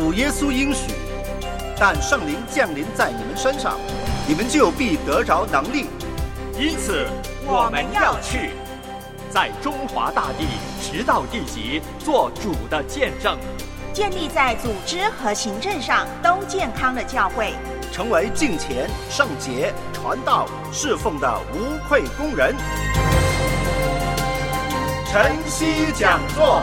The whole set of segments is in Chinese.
主耶稣应许，但圣灵降临在你们身上，你们就必得着能力。 因此我们要去，在中华大地直到地极做主的见证， 建立在组织和行政上都健康的教会， 成为敬虔、圣洁、传道、侍奉的无愧工人。晨曦讲座。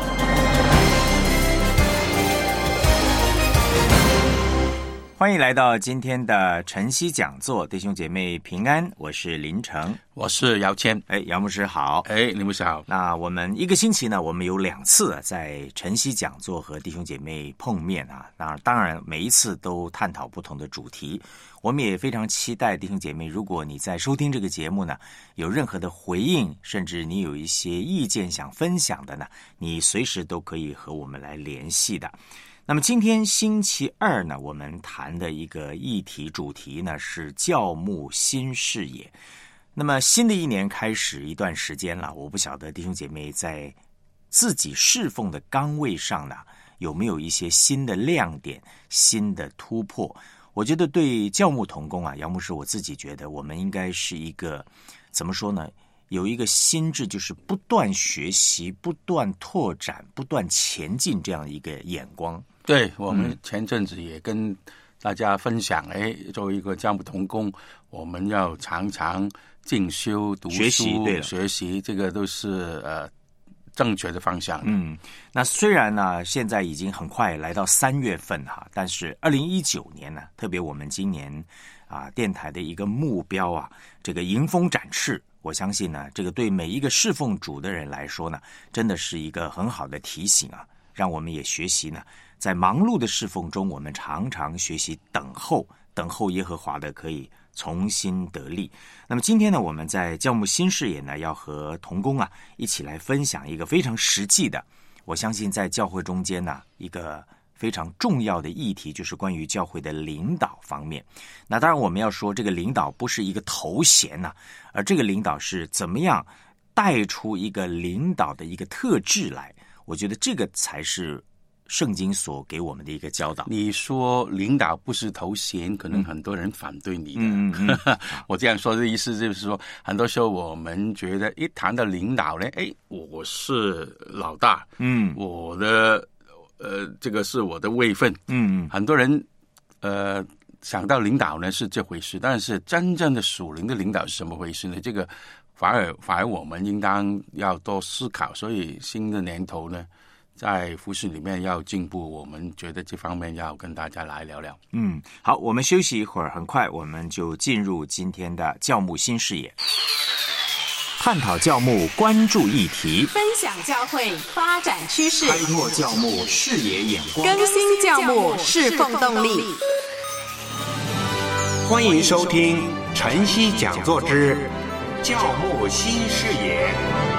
欢迎来到今天的晨曦讲座，弟兄姐妹平安，我是林成， 我是姚谦。 姚牧师好。 林牧师好。 那我们一个星期呢，我们有2次在晨曦讲座和弟兄姐妹碰面啊。当然每一次都探讨不同的主题。我们也非常期待弟兄姐妹，如果你在收听这个节目呢，有任何的回应，甚至你有一些意见想分享的呢，你随时都可以和我们来联系的。那么今天星期二呢，我们谈的一个议题主题呢是教牧新视野。那么新的一年开始一段时间了，我不晓得弟兄姐妹在自己侍奉的岗位上呢，有没有一些新的亮点、新的突破。我觉得对教牧同工啊，姚牧师我自己觉得我们应该是一个怎么说呢，有一个心智，就是不断学习、不断拓展、不断前进这样一个眼光。 对，我们前阵子也跟大家分享，作为一个教牧同工，我们要常常进修、读书、学习，这个都是正确的方向。 那虽然呢，现在已经很快来到3月份哈，但是2019年呢，特别我们今年电台的一个目标啊，这个迎风展翅。我相信呢，这个对每一个侍奉主的人来说呢，真的是一个很好的提醒啊，让我们也学习呢，在忙碌的侍奉中，我们常常学习等候耶和华的可以重新得力。那么今天呢，我们在教牧新视野呢，要和同工一起来分享一个非常实际的，我相信在教会中间呢，一个非常重要的议题，就是关于教会的领导方面。那当然我们要说，这个领导不是一个头衔而这个领导是怎么样带出一个领导的一个特质来，我觉得这个才是圣经所给我们的一个教导。 你说领导不是头衔，可能很多人反对你的。我这样说的意思就是说，很多时候我们觉得一谈到领导呢，我是老大，我的这个是我的位分，很多人想到领导呢是这回事，但是真正的属灵的领导是什么回事呢？这个反而我们应当要多思考。所以新的年头呢，在服事里面要进步，我们觉得这方面要跟大家来聊聊。 好，我们休息一会儿，很快我们就进入今天的教牧新视野，探讨教牧关注议题， 分享教会发展趋势， 开拓教牧视野眼光， 更新教牧侍奉动力。 欢迎收听晨曦讲座之教牧新视野。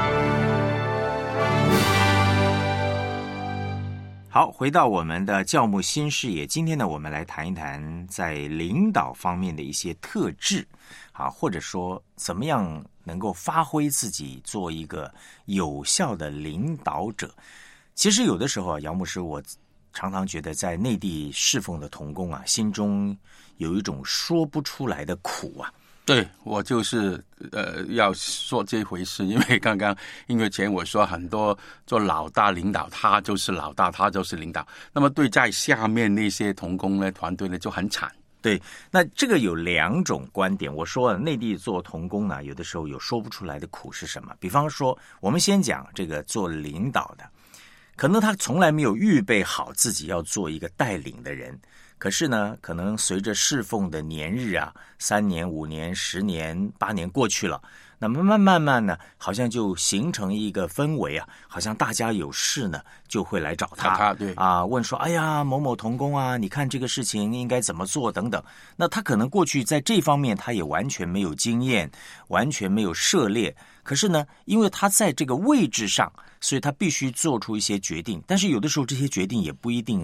好，回到我们的教牧新视野，今天呢，我们来谈一谈在领导方面的一些特质或者说怎么样能够发挥自己做一个有效的领导者。其实有的时候姚牧师，我常常觉得在内地侍奉的同工心中有一种说不出来的苦对，我就是要说这回事，因为刚刚音乐前我说很多做老大领导，他就是老大，他就是领导，那么对在下面那些同工呢，团队呢就很惨。 对，那这个有2种观点。我说内地做同工呢，有的时候有说不出来的苦是什么？比方说，我们先讲这个做领导的，可能他从来没有预备好自己要做一个带领的人，可是呢，可能随着侍奉的年日3年、5年、10年、8年过去了，那么慢慢呢，好像就形成一个氛围好像大家有事呢就会来找他， 对问说，哎呀，某某同工你看这个事情应该怎么做等等。那他可能过去在这方面他也完全没有经验，完全没有涉猎，可是呢，因为他在这个位置上，所以他必须做出一些决定，但是有的时候这些决定也不一定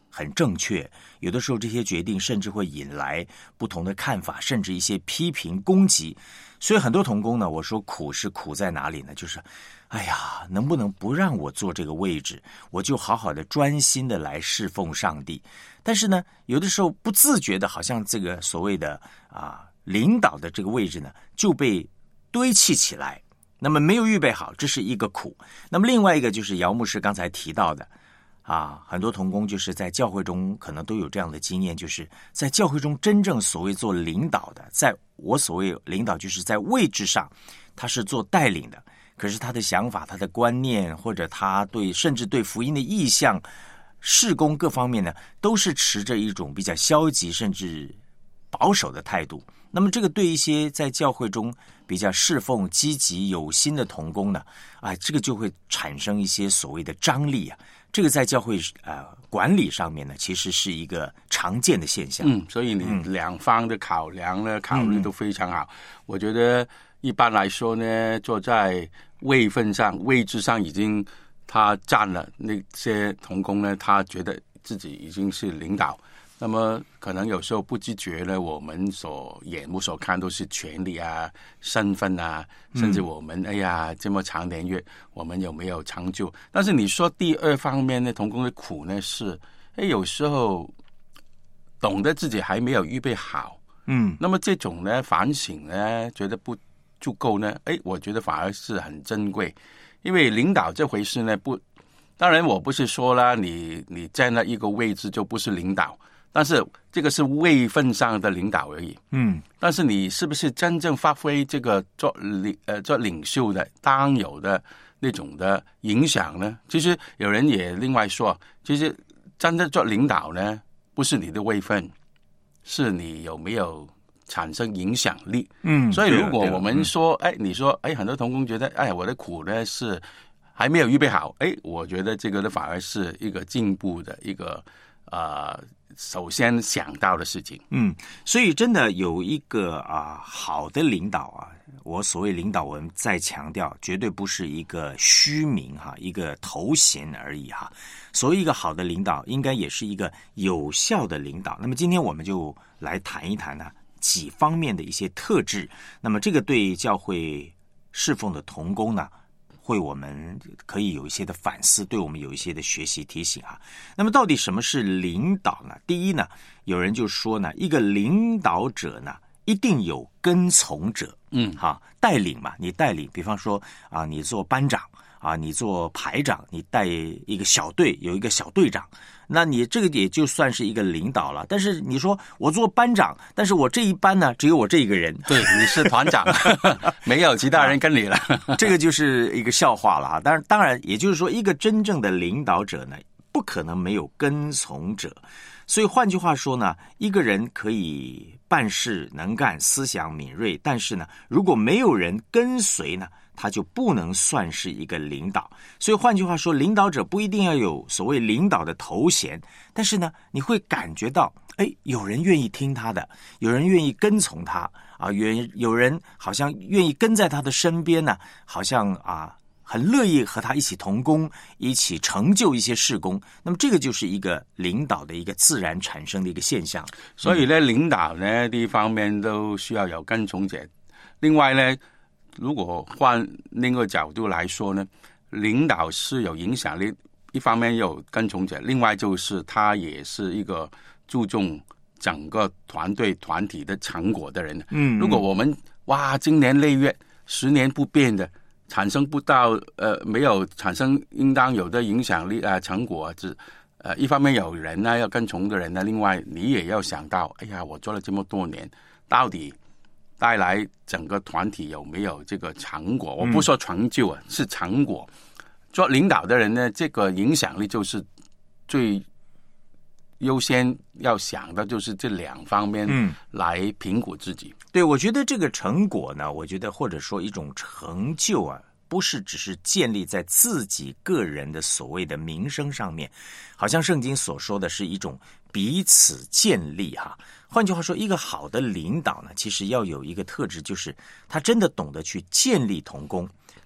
很正确，有的时候这些决定甚至会引来不同的看法，甚至一些批评攻击。所以很多同工呢，我说苦是苦在哪里呢？就是哎呀，能不能不让我坐这个位置，我就好好的专心的来侍奉上帝。但是呢，有的时候不自觉的，好像这个所谓的领导的这个位置呢，就被堆砌起来，那么没有预备好，这是一个苦。那么另外一个就是姚牧师刚才提到的很多同工就是在教会中可能都有这样的经验，就是在教会中真正所谓做领导的，在我所谓领导就是在位置上他是做带领的，可是他的想法、他的观念，或者他甚至对福音的意向、事工各方面呢，都是持着一种比较消极甚至保守的态度。那么这个对一些在教会中比较侍奉、积极、有心的同工呢，这个就会产生一些所谓的张力这个在教会管理上面呢，其实是一个常见的现象。 所以你两方的考量呢、考虑都非常好。我觉得一般来说呢，坐在位置上已经他占了，那些同工呢，他觉得自己已经是领导。那么可能有时候不自觉呢，我们眼目所看都是权力身份甚至我们这么长年月我们有没有成就。但是你说第二方面呢，同工的苦呢是有时候懂得自己还没有预备好，那么这种呢反省呢觉得不足够呢，我觉得反而是很珍贵。因为领导这回事呢，当然我不是说了你站在一个位置就不是领导，但是这个是位分上的领导而已。但是你是不是真正发挥这个做领袖的当有的那种的影响呢？其实有人也另外说，其实真的做领导呢，不是你的位分，是你有没有产生影响力。所以如果我们说你说很多同工觉得我的苦呢是还没有预备好，我觉得这个呢反而是一个进步的一个首先想到的事情。 所以真的有一个好的领导我所谓领导，我们再强调，绝对不是一个虚名一个头衔而已所谓一个好的领导，应该也是一个有效的领导。那么今天我们就来谈一谈几方面的一些特质。那么这个对教会侍奉的同工呢，我们可以有一些的反思，对我们有一些的学习提醒那么到底什么是领导呢？第一呢，有人就说呢，一个领导者呢，一定有跟从者。带领嘛，你带领，比方说你做班长你做排长，你带一个小队，有一个小队长，那你这个也就算是一个领导了。但是你说我做班长，但是我这一班呢只有我这一个人， 对，你是团长没有其他人跟你了这个就是一个笑话了当然也就是说，一个真正的领导者呢，不可能没有跟从者。所以换句话说呢，一个人可以办事能干，思想敏锐，但是呢，如果没有人跟随呢，他就不能算是一个领导。所以换句话说，领导者不一定要有所谓领导的头衔，但是呢，你会感觉到有人愿意听他的，有人愿意跟从他有人好像愿意跟在他的身边呢，好像很乐意和他一起同工，一起成就一些事工。那么这个就是一个领导的一个自然产生的一个现象。 所以呢，领导呢第一方面都需要有跟从者。另外呢，如果换另一个角度来说呢，领导是有影响力，一方面有跟从者，另外就是他也是一个注重整个团队团体的成果的人。如果我们经年累月10年不变的，产生不到没有产生应当有的影响力成果，一方面有人要跟从的人另外你也要想到，我做了这么多年，到底带来整个团体有没有这个成果？我不说成就是成果。做领导的人呢，这个影响力就是最优先要想的，就是这两方面来评估自己。 对，我觉得这个成果呢，我觉得或者说一种成就不是只是建立在自己个人的所谓的名声上面，好像圣经所说的是一种彼此建立换句话说，一个好的领导呢，其实要有一个特质，就是他真的懂得去建立同工。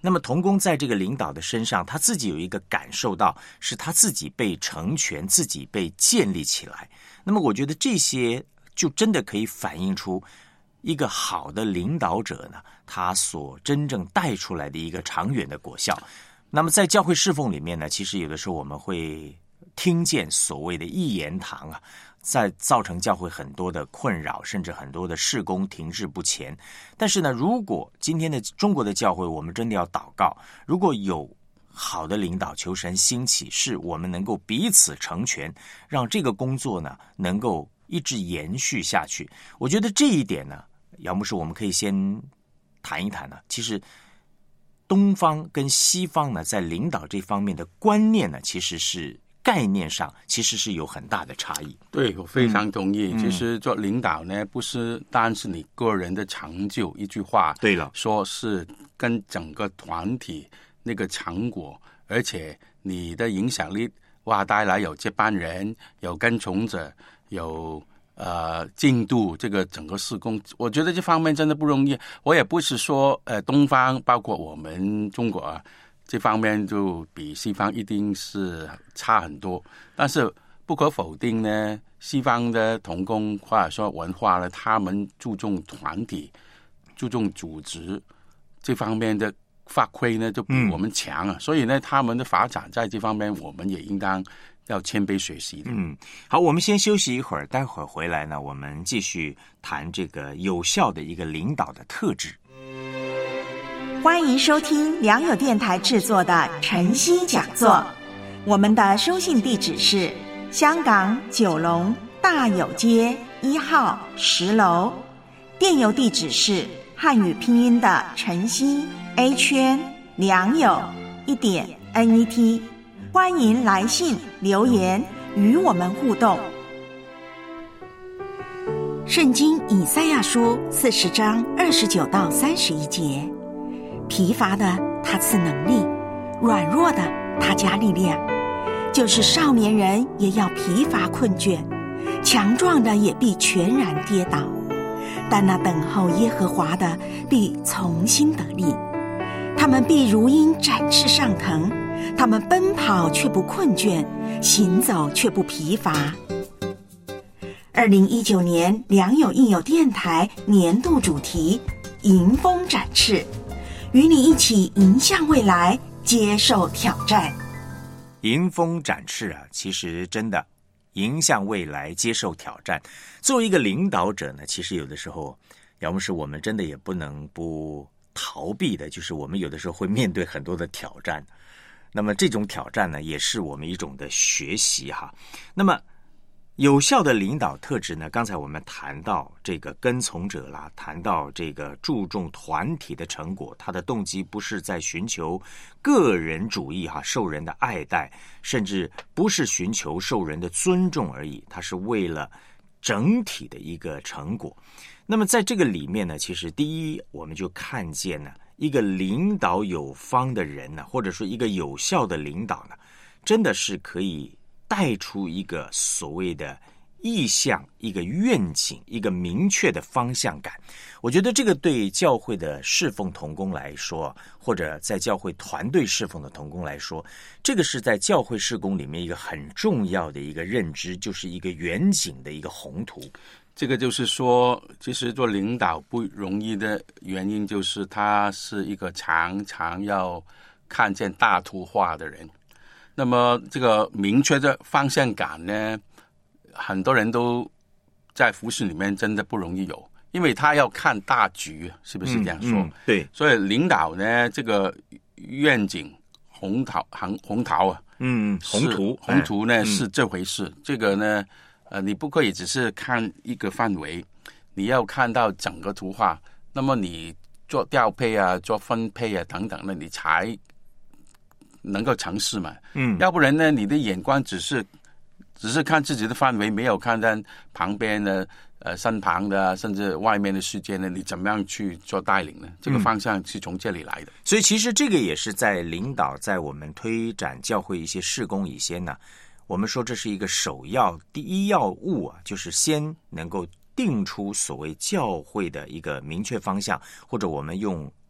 那么同工在这个领导的身上，他自己有一个感受到，是他自己被成全，自己被建立起来。那么我觉得这些就真的可以反映出一个好的领导者呢，他所真正带出来的一个长远的果效。那么在教会侍奉里面呢，其实有的时候我们会听见所谓的一言堂啊，在造成教会很多的困扰，甚至很多的事工停滞不前。但是呢，如果今天的中国的教会，我们真的要祷告，如果有好的领导，求神兴起，是我们能够彼此成全，让这个工作呢能够一直延续下去。我觉得这一点呢，姚牧师，我们可以先谈一谈呢。其实东方跟西方呢，在领导这方面的观念呢，其实是概念上其实是有很大的差异。 对，我非常同意。其实做领导呢，不是单是你个人的成就，一句话， 对了， 说是跟整个团体那个成果，而且你的影响力，哇，带来有接班人，有跟从者，有进度，这个整个事工，我觉得这方面真的不容易。我也不是说东方包括我们中国啊，这方面就比西方一定是差很多，但是不可否定呢，西方的同工或者说文化呢，他们注重团体，注重组织这方面的发挥呢，就比我们强啊。所以呢，他们的发展在这方面，我们也应当要谦卑学习的。 好，我们先休息一会儿，待会儿回来呢，我们继续谈这个有效的一个领导的特质。 欢迎收听良友电台制作的晨曦讲座。我们的收信地址是香港九龙大有街1号10楼，电邮地址是汉语拼音的晨曦A良友1.net。欢迎来信留言与我们互动。圣经以赛亚书40章29到31节，疲乏的他赐能力，软弱的他加力量，就是少年人也要疲乏困倦，强壮的也必全然跌倒，但那等候耶和华的必从心得力，他们必如鹰展翅上腾，他们奔跑却不困倦，行走却不疲乏。2019年良友应有电台年度主题迎风展翅，与你一起迎向未来，接受挑战。 迎风展翅啊，其实真的迎向未来，接受挑战。作为一个领导者呢，其实有的时候，要么是我们真的也不能不逃避的，就是我们有的时候会面对很多的挑战。那么这种挑战呢，也是我们一种的学习哈。那么有效的领导特质呢，刚才我们谈到这个跟从者啦，谈到这个注重团体的成果，他的动机不是在寻求个人主义哈，受人的爱戴，甚至不是寻求受人的尊重而已，他是为了整体的一个成果。那么在这个里面呢，其实第一，我们就看见呢，一个领导有方的人呢，或者说一个有效的领导呢，真的是可以带出一个所谓的意向，一个愿景，一个明确的方向感。我觉得这个对教会的侍奉同工来说，或者在教会团队侍奉的同工来说，这个是在教会事工里面一个很重要的一个认知，就是一个远景的一个宏图。 这个就是说，其实做领导不容易的原因，就是他是一个常常要看见大图画的人。那么这个明确的方向感呢，很多人都在服事里面真的不容易有，因为他要看大局，是不是这样说？ 对， 所以领导呢，这个愿景宏图啊，宏图呢是这回事。这个呢，你不可以只是看一个范围，你要看到整个图画。那么你做调配啊，做分配啊等等呢，你才能够成事嘛。要不然呢，你的眼光只是看自己的范围，没有看到旁边的身旁的甚至外面的世界呢，你怎么样去做带领呢？这个方向是从这里来的。 所以其实这个也是在领导，在我们推展教会一些事工以前呢，我们说这是一个首要第一要务啊，就是先能够定出所谓教会的一个明确方向，或者我们用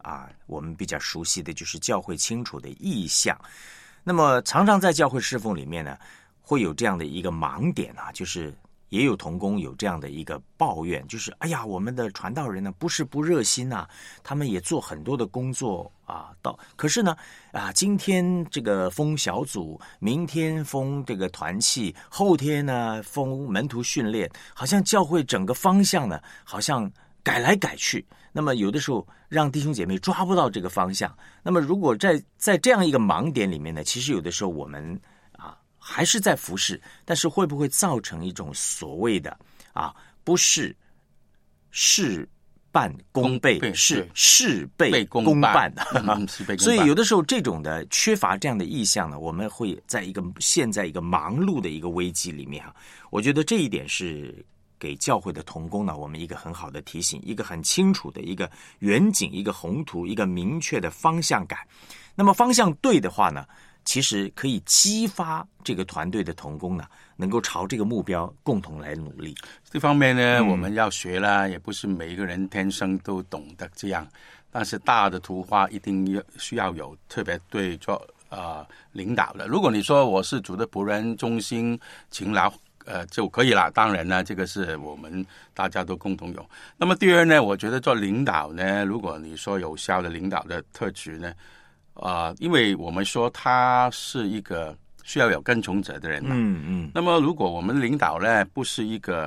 我们比较熟悉的就是教会清楚的意向。那么常常在教会侍奉里面呢，会有这样的一个盲点就是也有同工有这样的一个抱怨，就是哎呀，我们的传道人呢不是不热心他们也做很多的工作可是呢今天这个封小组，明天封这个团契，后天呢封门徒训练，好像教会整个方向呢好像改来改去，那么有的时候让弟兄姐妹抓不到这个方向。那么如果在这样一个盲点里面呢，其实有的时候我们还是在服侍，但是会不会造成一种所谓的不是事半功倍，是事倍功半所以有的时候这种的缺乏这样的意向呢，我们会陷在一个忙碌的一个危机里面我觉得这一点是给教会的同工呢，我们一个很好的提醒，一个很清楚的一个远景，一个宏图，一个明确的方向感。那么方向对的话呢，其实可以激发这个团队的同工呢，能够朝这个目标共同来努力。 这方面呢，我们要学啦，也不是每一个人天生都懂得这样，但是大的图画一定需要有特别对做领导的。如果你说我是主的仆人，忠心勤劳就可以了，当然呢，这个是我们大家都共同有。那么第二呢，我觉得做领导呢，如果你说有效的领导的特质呢，因为我们说他是一个需要有跟从者的人嘛，那么如果我们领导呢不是一个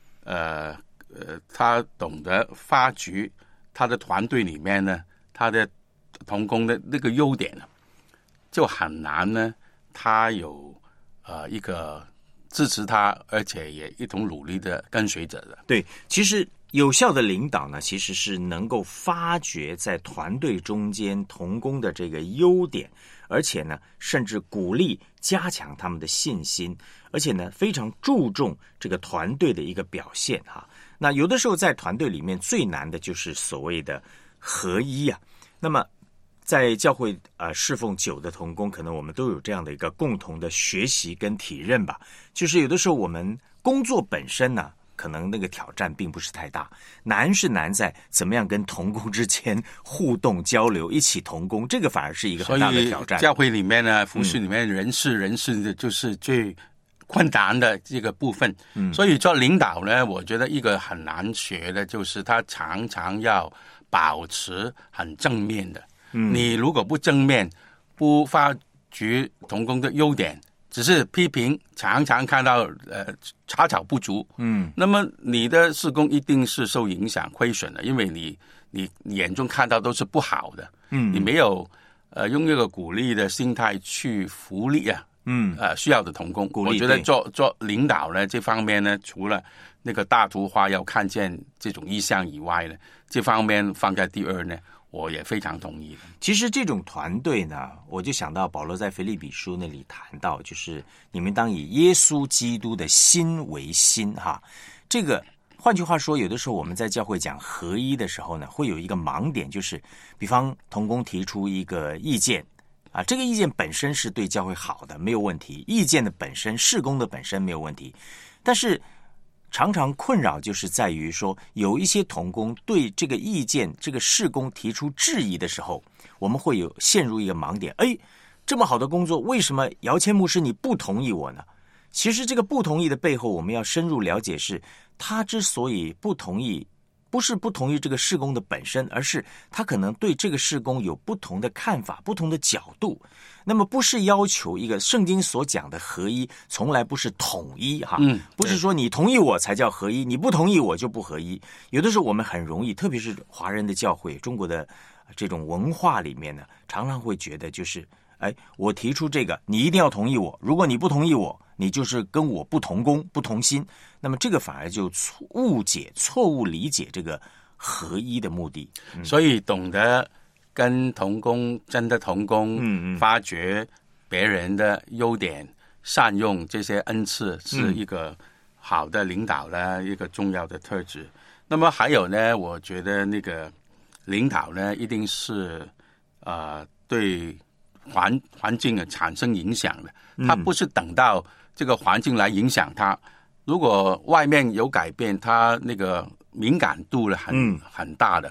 他懂得发掘他的团队里面呢他的同工的那个优点呢，就很难呢他有一个支持他而且也一同努力的跟随者的。 对，其实有效的领导呢，其实是能够发掘在团队中间同工的这个优点，而且呢，甚至鼓励加强他们的信心，而且呢，非常注重这个团队的一个表现那有的时候在团队里面最难的就是所谓的合一那么在教会侍奉久的同工，可能我们都有这样的一个共同的学习跟体认吧。就是有的时候我们工作本身呢，可能那个挑战并不是太大，难是难在怎么样跟同工之间互动交流，一起同工，这个反而是一个很大的挑战。 所以教会里面呢，服事里面人事的就是最困难的这个部分。所以做领导呢，我觉得一个很难学的就是他常常要保持很正面的。你如果不正面，不发掘同工的优点，只是批评，常常看到查找不足，那么你的事工一定是受影响亏损的，因为你眼中看到都是不好的，你没有用一个鼓励的心态去福利需要的同工。我觉得做领导呢，这方面呢，除了那个大图画要看见这种意向以外呢，这方面放在第二呢，我也非常同意的。 其实这种团队呢，我就想到保罗在腓立比书那里谈到，就是你们当以耶稣基督的心为心这个换句话说，有的时候我们在教会讲合一的时候呢，会有一个盲点，就是比方同工提出一个意见这个意见本身是对教会好的，没有问题，意见的本身，事工的本身没有问题，但是常常困扰就是在于说，有一些同工对这个意见、这个事工提出质疑的时候，我们会陷入一个盲点。这么好的工作，为什么姚谦牧师你不同意我呢？其实这个不同意的背后，我们要深入了解，是他之所以不同意，不是不同意这个事工的本身，而是他可能对这个事工有不同的看法、不同的角度。那么不是要求一个圣经所讲的合一，从来不是统一不是说你同意我才叫合一，你不同意我就不合一。有的时候我们很容易，特别是华人的教会，中国的这种文化里面呢，常常会觉得就是我提出这个，你一定要同意我，如果你不同意我，你就是跟我不同工不同心。那么这个反而就错误理解这个合一的目的。 所以懂得跟同工真的同工发掘别人的优点，善用这些恩赐，是一个好的领导的一个重要的特质。那么还有呢，我觉得那个领导呢，一定是对环境产生影响的，他不是等到这个环境来影响他，如果外面有改变，他那个敏感度很大的，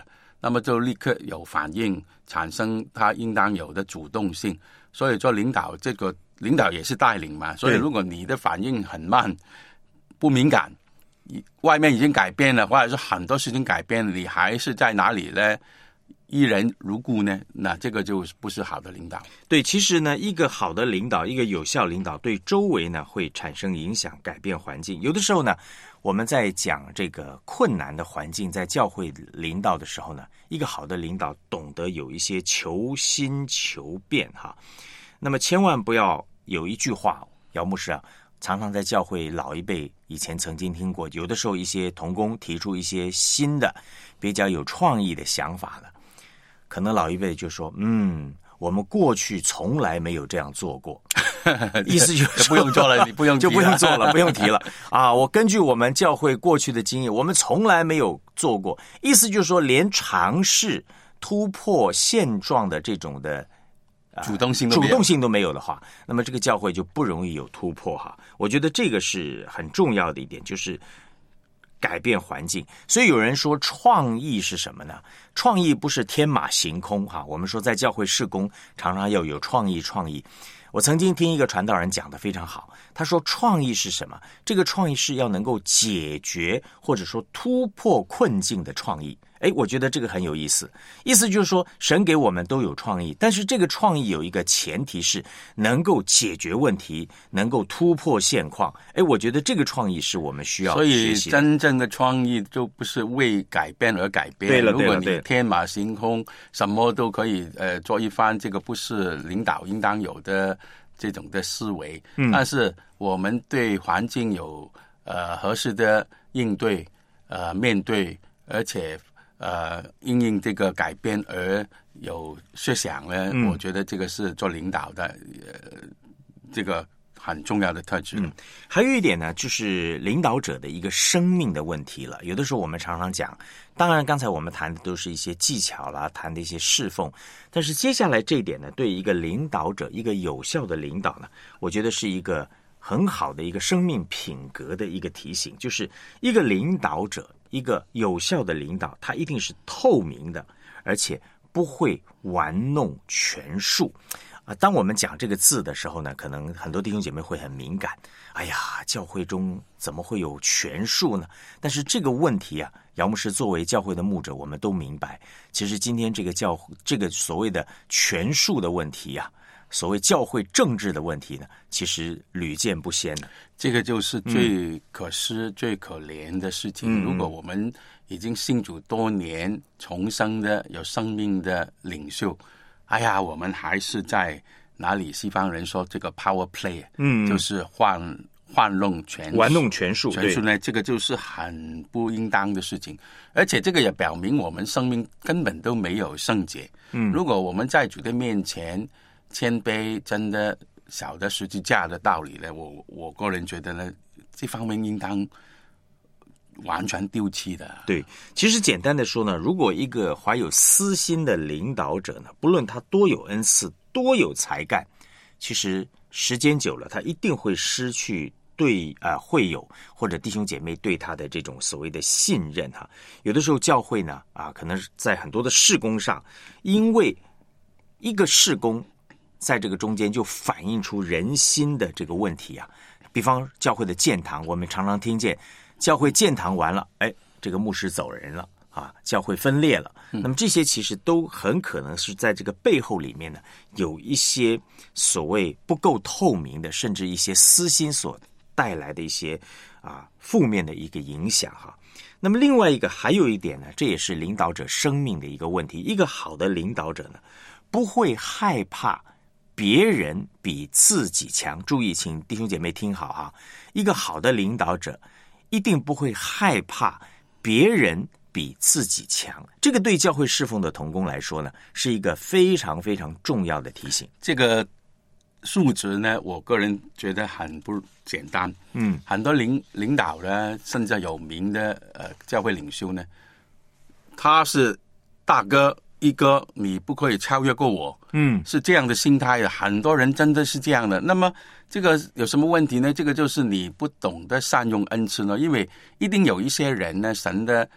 那么就立刻有反应，产生他应当有的主动性。所以做领导，这个领导也是带领嘛，所以如果你的反应很慢，不敏感，外面已经改变了，或者是很多事情改变了，你还是在哪里呢？依人如故呢？那这个就不是好的领导。 对，其实呢，一个好的领导，一个有效领导，对周围呢会产生影响，改变环境。有的时候呢，我们在讲这个困难的环境，在教会领导的时候呢，一个好的领导懂得有一些求新求变哈。那么千万不要有一句话，姚牧师啊，常常在教会老一辈以前曾经听过，有的时候一些同工提出一些新的比较有创意的想法了，可能老一辈就说我们过去从来没有这样做过意思就是不用做了，你不用提了就不用做了，不用提了啊！我根据我们教会过去的经验，我们从来没有做过，意思就是说连尝试突破现状的这种的主动性都没有的话，那么这个教会就不容易有突破哈。我觉得这个是很重要的一点，就是改变环境。所以有人说创意是什么呢？创意不是天马行空哈。我们说在教会事工常常要有创意。我曾经听一个传道人讲得非常好，他说创意是什么？这个创意是要能够解决或者说突破困境的创意。我觉得这个很有意思，意思就是说神给我们都有创意，但是这个创意有一个前提是能够解决问题，能够突破现况。我觉得这个创意是我们需要学习的。 所以真正的创意就不是为改变而改变。 对了， 如果你天马行空，什么都可以做一番，这个不是领导应当有的这种的思维。但是我们对环境有合适的应对面对，而且因应这个改变而有设想呢，我觉得这个是做领导的这个很重要的特质。 还有一点呢，就是领导者的一个生命的问题了。有的时候我们常常讲，当然刚才我们谈的都是一些技巧啦，谈的一些侍奉，但是接下来这一点呢，对一个领导者，一个有效的领导呢，我觉得是一个很好的一个生命品格的一个提醒，就是一个领导者，一个有效的领导，他一定是透明的，而且不会玩弄权术。当我们讲这个字的时候呢，可能很多弟兄姐妹会很敏感。哎呀，教会中怎么会有权术呢？但是这个问题啊，姚牧师作为教会的牧者，我们都明白，其实今天这个所谓的权术的问题啊，所谓教会政治的问题呢，其实屡见不鲜的。 这个就是最可惜、最可怜的事情。如果我们已经信主多年、重生的有生命的领袖，我们还是在哪里？西方人说这个 power play，就是玩弄权术呢，这个就是很不应当的事情。而且这个也表明我们生命根本都没有圣洁。如果我们在主的面前谦卑，真的晓得十字架的道理呢，我个人觉得呢，这方面应当完全丢弃的。 对，其实简单的说呢，如果一个怀有私心的领导者呢，不论他多有恩赐，多有才干，其实时间久了，他一定会失去对会友或者弟兄姐妹对他的这种所谓的信任哈。有的时候教会呢可能在很多的事工上，因为一个事工在这个中间就反映出人心的这个问题啊。比方教会的建堂，我们常常听见教会建堂完了，这个牧师走人了教会分裂了。那么这些其实都很可能是在这个背后里面呢，有一些所谓不够透明的，甚至一些私心所带来的一些负面的一个影响哈。那么另外一个还有一点呢，这也是领导者生命的一个问题。一个好的领导者呢，不会害怕别人比自己强。注意，请弟兄姐妹听好哈，一个好的领导者一定不会害怕别人比自己强。这个对教会侍奉的同工来说呢，是一个非常非常重要的提醒。 这个素质呢，我个人觉得很不简单。很多领导呢，甚至有名的教会领袖呢，他是大哥一哥，你不可以超越过我。是这样的心态的，很多人真的是这样的。那么这个有什么问题呢？这个就是你不懂得善用恩赐呢。因为一定有一些人呢，神的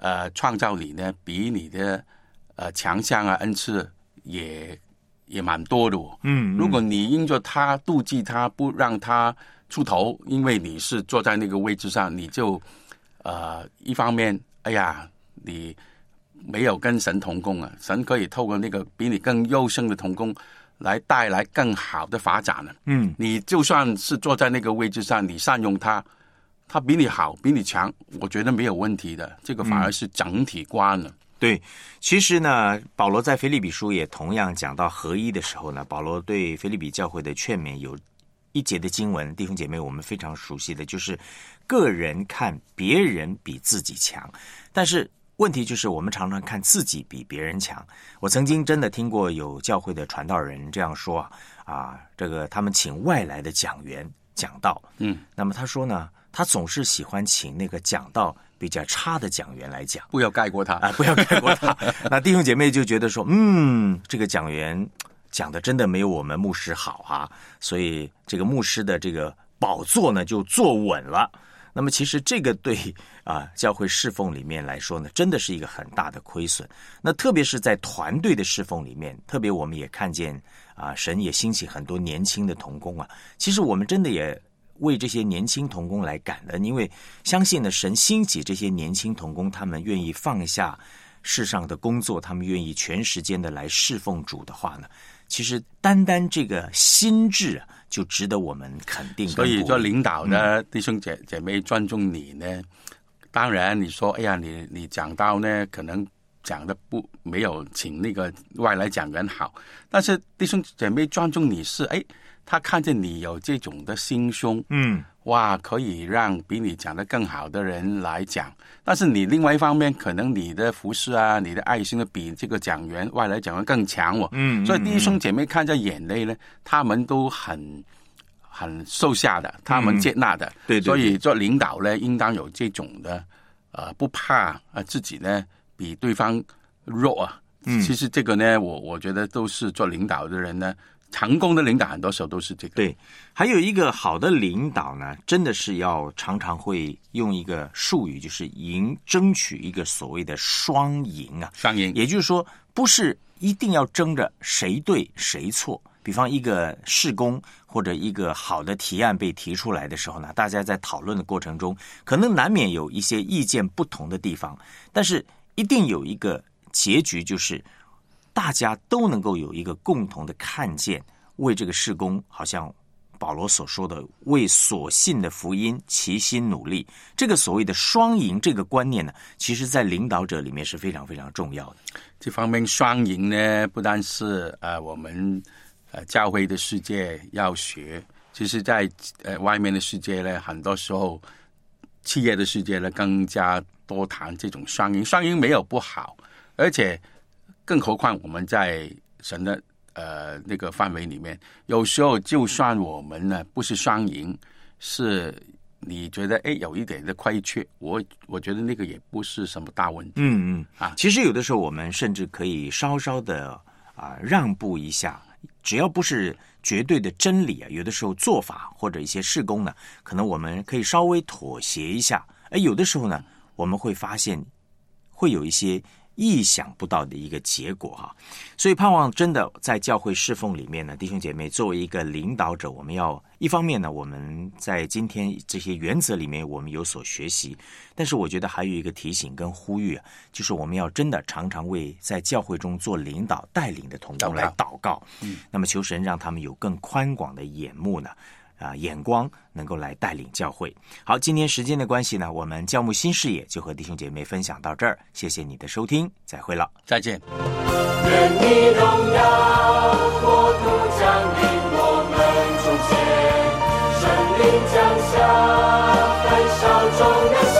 创造你呢，比你的强项啊恩赐也蛮多的哦。如果你因着他妒忌他，不让他出头，因为你是坐在那个位置上，你就一方面，哎呀，你没有跟神同工啊，神可以透过那个比你更优胜的同工来带来更好的发展了。你就算是坐在那个位置上，你善用他比你好，比你强，我觉得没有问题的。这个反而是整体观了。 对，其实呢，保罗在腓立比书也同样讲到合一的时候呢，保罗对腓立比教会的劝勉有一节的经文，弟兄姐妹我们非常熟悉的，就是个人看别人比自己强，但是问题就是我们常常看自己比别人强。我曾经真的听过有教会的传道人这样说这个他们请外来的讲员讲道，那么他说呢，他总是喜欢请那个讲道比较差的讲员来讲， 不要盖过他不要盖过他。那弟兄姐妹就觉得说，这个讲员讲的真的没有我们牧师好所以这个牧师的这个宝座呢就坐稳了。那么其实这个对教会侍奉里面来说呢，真的是一个很大的亏损。那特别是在团队的侍奉里面，特别我们也看见神也兴起很多年轻的同工其实我们真的也为这些年轻同工来感恩，因为相信呢，神兴起这些年轻同工，他们愿意放下世上的工作，他们愿意全时间的来侍奉主的话呢，其实单单这个心智就值得我们肯定。 所以做领导的弟兄姐妹尊重你呢，当然你说哎呀，你讲到呢可能讲的没有请那个外来讲员好，但是弟兄姐妹尊重你是他看见你有这种的心胸，哇，可以让比你讲得更好的人来讲。但是你另外一方面，可能你的服侍你的爱心呢，比这个讲员外来讲员更强所以弟兄姐妹看在眼内呢，他们都很受下的，他们接纳的。对，所以做领导呢，应当有这种的不怕自己呢比对方弱其实这个呢，我觉得都是做领导的人呢。成功的领导很多时候都是这个。 对，还有一个好的领导呢，真的是要常常会用一个术语，就是争取一个所谓的双赢双赢， 也就是说，不是一定要争着谁对谁错。比方一个事工或者一个好的提案被提出来的时候呢，大家在讨论的过程中，可能难免有一些意见不同的地方，但是一定有一个结局，就是大家都能够有一个共同的看见，为这个事工，好像保罗所说的，为所信的福音齐心努力。这个所谓的双赢这个观念呢，其实在领导者里面是非常非常重要的。 这方面双赢呢，不单是我们教会的世界要学，其实在外面的世界呢，很多时候企业的世界呢更加多谈这种双赢。双赢没有不好，而且更何况我们在神的那个范围里面，有时候就算我们呢不是双赢，是你觉得有一点的亏缺，我觉得那个也不是什么大问题。 其实有的时候我们甚至可以稍稍的让步一下，只要不是绝对的真理有的时候做法或者一些事工呢，可能我们可以稍微妥协一下。有的时候呢，我们会发现会有一些意想不到的一个结果所以盼望真的在教会侍奉里面呢，弟兄姐妹作为一个领导者，我们要一方面呢，我们在今天这些原则里面我们有所学习，但是我觉得还有一个提醒跟呼吁就是我们要真的常常为在教会中做领导带领的同工来祷告，那么求神让他们有更宽广的眼目呢眼光能够来带领教会。好，今天时间的关系呢，我们教牧新视野就和弟兄姐妹分享到这儿，谢谢你的收听，再会了， 再见。 愿你荣耀国度降临我们中间，圣灵降下焚烧众人